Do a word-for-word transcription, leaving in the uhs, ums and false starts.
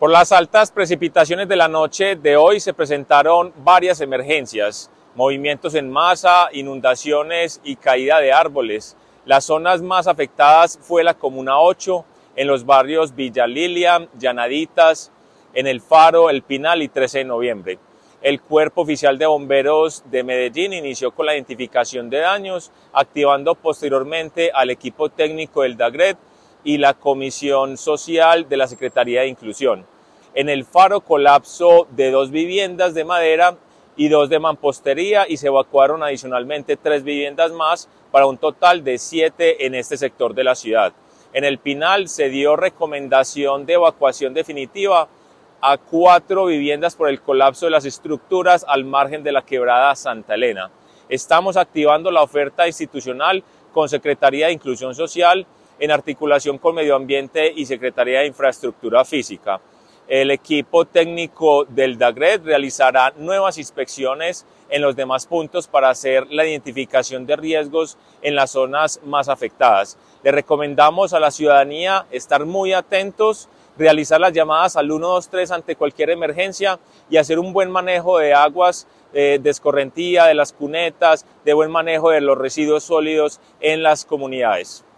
Por las altas precipitaciones de la noche de hoy se presentaron varias emergencias, movimientos en masa, inundaciones y caída de árboles. Las zonas más afectadas fue la Comuna ocho, en los barrios Villa Lilia, Llanaditas, en El Faro, El Pinal y trece de noviembre. El Cuerpo Oficial de Bomberos de Medellín inició con la identificación de daños, activando posteriormente al equipo técnico del DAGRED y la Comisión Social de la Secretaría de Inclusión. En El Faro, colapso de dos viviendas de madera y dos de mampostería, y se evacuaron adicionalmente tres viviendas más para un total de siete en este sector de la ciudad. En El Pinal se dio recomendación de evacuación definitiva a cuatro viviendas por el colapso de las estructuras al margen de la quebrada Santa Elena. Estamos activando la oferta institucional con Secretaría de Inclusión Social en articulación con Medio Ambiente y Secretaría de Infraestructura Física. El equipo técnico del DAGRED realizará nuevas inspecciones en los demás puntos para hacer la identificación de riesgos en las zonas más afectadas. Le recomendamos a la ciudadanía estar muy atentos, realizar las llamadas al uno dos tres ante cualquier emergencia y hacer un buen manejo de aguas eh, de escorrentía, de las cunetas, de buen manejo de los residuos sólidos en las comunidades.